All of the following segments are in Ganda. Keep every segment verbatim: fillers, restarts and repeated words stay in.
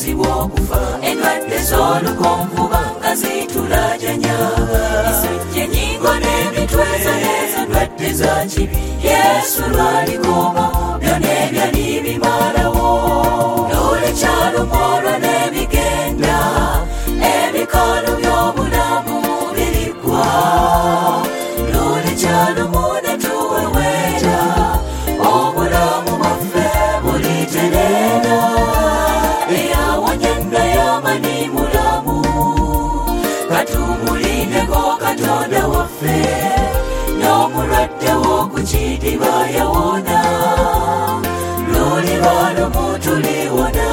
balumizibwa okufa endwadde z'olukonvuba nga zitulajanya isujja ennyingo n'emitweza n'ezo ndwadde za kibi Yesu lwalikooma byonna ebyali bimalawo n'olekyalumolwa n'ebigenda ebikalu by'obulamu biriggwa n'olekyalumolwa tuweweera obulamu bwaffe bulitereera eyawonyenda yamani mulamu katumulindeko Katonda waffe n'omulwadde w'oku kidiba yawona luliba lumu tuliwona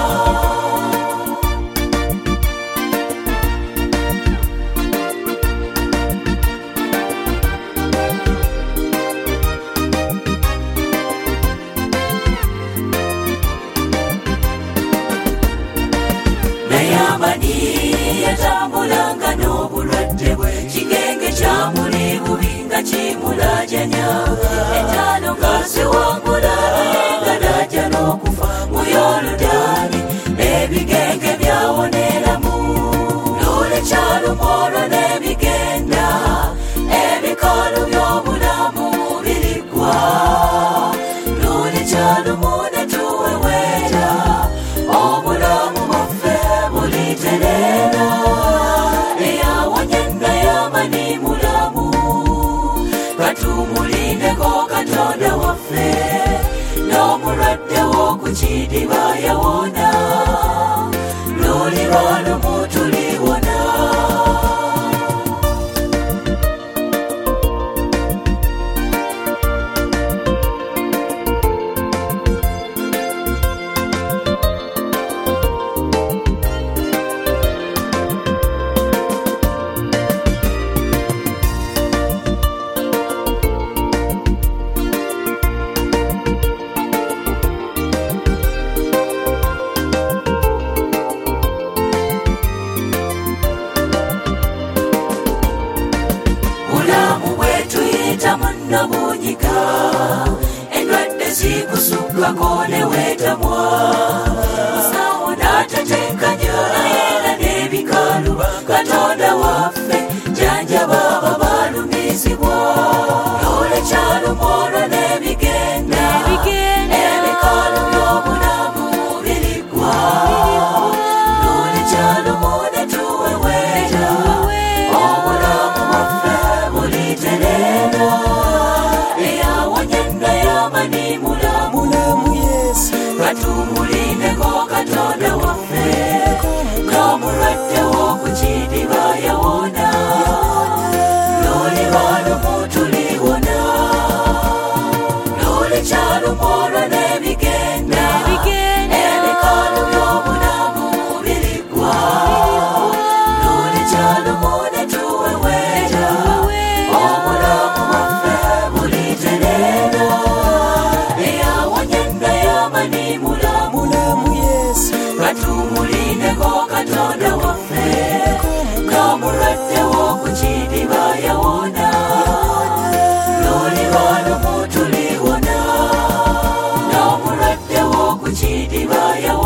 yatambulanga n'obulwadde bwe kigenge kyamuli bubi nga kimulajanya entaano ng'aziwangula nga najja n'okufa mu Yoludaani ebigenge byawoneramu n'olekyalumolwa n'ebigenda ebikalu by'obulamu biriggwa n'olekyalumolwa tuweweera obulamu bwaffe bulitereera eyawonyenda yamani mulamu katumulindeko Katonda waffe n'omulwadde w'oku kidiba yawona luliba lumu tuliwona munabunyiga endwadde zikusukkako ne weetamwa musawo n'atatenkanya era n'ebikalu Katonda waffe janjaba abo balumizibwa n'olekyalumolwa n'ebigenda ebikalu by'obulamu biriggwa n'olekyalumolwa tuweweera obulamu bwaffe bulitereera eyawonyenda yamani mulamu katumulindeko Katonda waffe n'omulwadde w'oku kidiba yawona luliba lumu tuliwona n'olekyalumolwa n'ebigenda ebikalu by'obulamu biriggwa n'olekyalumolwa tuweweera obulamu bwaffe bulitereera eyawonyenda yamani mulamu katumulindeko Katonda waffe n'omulwadde w'oku kidiba yawona luliba lumu tuliwona n'omulwadde w'oku kidiba yawona